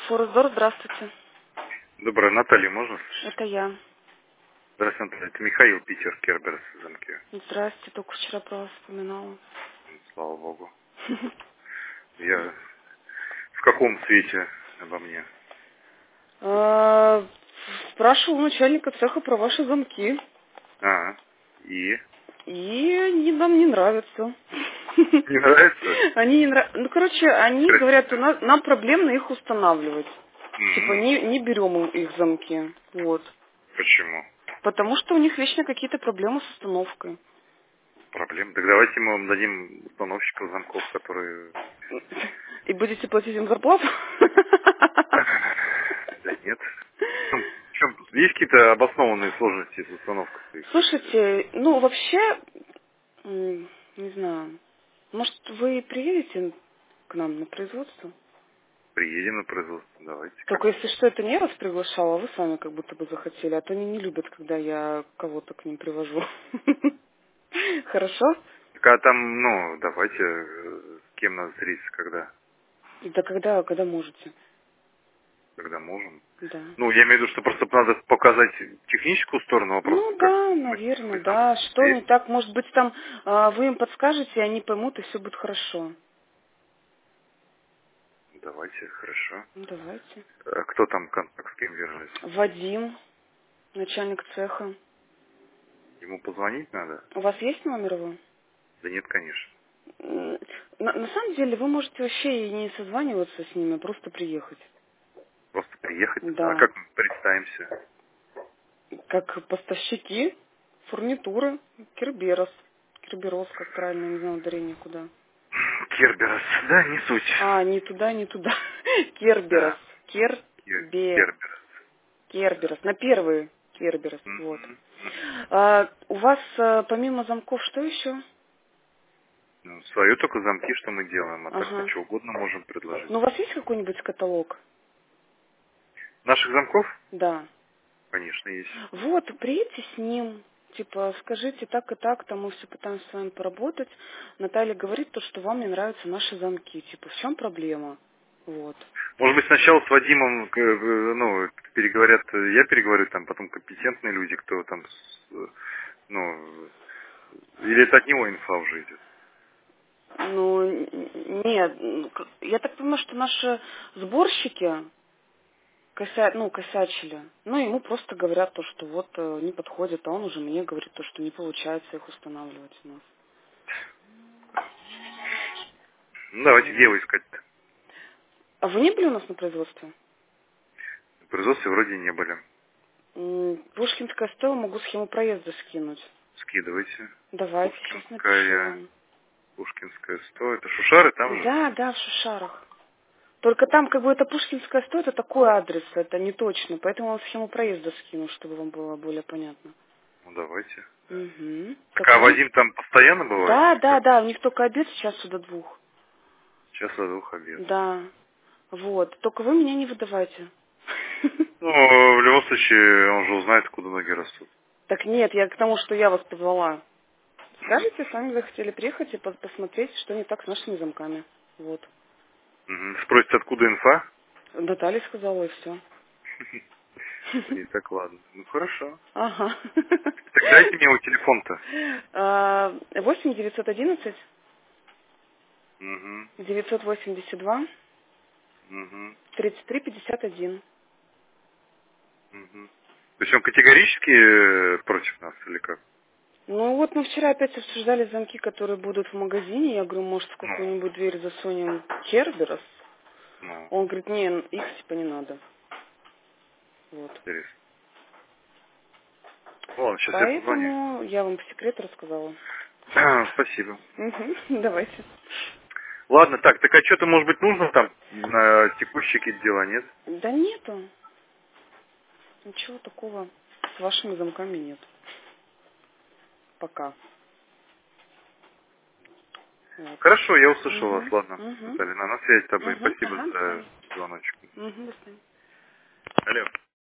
Форсдор, здравствуйте. Доброе, Наталья, можно слышать? Это я. Здравствуйте, Наталья. Это Михаил Питер, Керберс в замке. Здравствуйте, только вчера про вас вспоминала. Слава Богу. Я в каком свете обо мне? Спрашивал начальника цеха про ваши замки. И? И они нам не нравятся. Не нравится? Они не нравятся. Ну, короче, они говорят, нам проблемно их устанавливать. Типа, не берем их замки. Вот. Почему? Потому что у них вечно какие-то проблемы с установкой. Проблем? Так давайте мы вам дадим установщиков замков, которые... И будете платить им зарплату? Да нет. В чем? Есть какие-то обоснованные сложности с установкой? Слушайте, ну вообще, не знаю, может вы приедете к нам на производство? Приедем на производство, давайте. Только если что, это не я вас приглашала, а вы сами как будто бы захотели, а то они не любят, когда я кого-то к ним привожу. Хорошо? Так, а там, давайте, с кем надо встретиться, Да когда можете. когда можем. Да. Я имею в виду, что просто надо показать техническую сторону вопроса. Ну да, наверное, да. Что не так, может быть, там вы им подскажете, и они поймут, и все будет хорошо. Давайте, хорошо. Ну, давайте. А кто там контакт с кем держится? Вадим, начальник цеха. Ему позвонить надо? У вас есть номер его? Да нет, конечно. На самом деле вы можете вообще и не созваниваться с ними, а просто приехать. Просто приехать? А Да. как мы представимся? Как поставщики фурнитуры Керберос. Керберос, как правильно, не знаю, ударение куда. Керберас, да, не суть. Не туда, не туда. Керберос. Да, Керберос. Керберас. Керберос. На первый Керберос. Вот. Мгм. У вас помимо замков что еще? Свое только замки, что мы делаем, а так-то Ага. что угодно можем предложить. Ну, у вас есть какой-нибудь каталог? Наших замков? Да. Конечно, есть. Вот, приедьте с ним, типа, скажите так и так, там мы все пытаемся с вами поработать. Наталья говорит то, что вам не нравятся наши замки. Типа, в чем проблема? Вот. Может быть, сначала с Вадимом, переговорят, я переговорю, там, потом компетентные люди, кто там, или это от него инфа уже идет? Нет, я так понимаю, что наши сборщики косячили. Ему просто говорят то, что вот не подходит, а он уже мне говорит то, что не получается их устанавливать у нас. Давайте, где его искать-то? А вы не были у нас на производстве? В производстве вроде не были. Пушкинская стела, могу схему проезда скинуть. Скидывайте. Давайте, сейчас напишу вам. Пушкинская 100. Это Шушары там же? Да, в Шушарах. Только там как бы это Пушкинская 100, это такой адрес, это не точно. Поэтому я вам схему проезда скину, чтобы вам было более понятно. Давайте. Угу. Так, а Вадим там постоянно бывает? Да, у них только обед с часу до 2. Сейчас до 2 обед. Да. Вот. Только вы меня не выдавайте. В любом случае, он же узнает, откуда ноги растут. Так нет, я к тому, что я вас позвала. Скажите, сами захотели приехать и посмотреть, что не так с нашими замками. Вот. Спросите, откуда инфа? Наталья сказала, и все. И так, ладно. Хорошо. Ага. Так дайте мне его телефон-то. 8 911 Угу. 982 Угу. 33 51. Угу. То есть он категорически против нас или как? Ну вот мы вчера опять обсуждали замки, которые будут в магазине. Я говорю, может, в какую-нибудь дверь засунем Керберос? Он говорит, не, их типа не надо. Вот. Интересно. Ладно, сейчас я позвоню. Поэтому я вам по секрету рассказала. Спасибо. Давайте. Ладно, так а что-то, может быть, нужно там на текущие какие-то дела, нет? Да нету. Ничего такого с вашими замками нет. Пока. Вот. Хорошо, я услышал вас, ладно. Угу. Наталья, на связи с тобой. Спасибо Ага, до за свидания. звоночек. До свидания. Алло.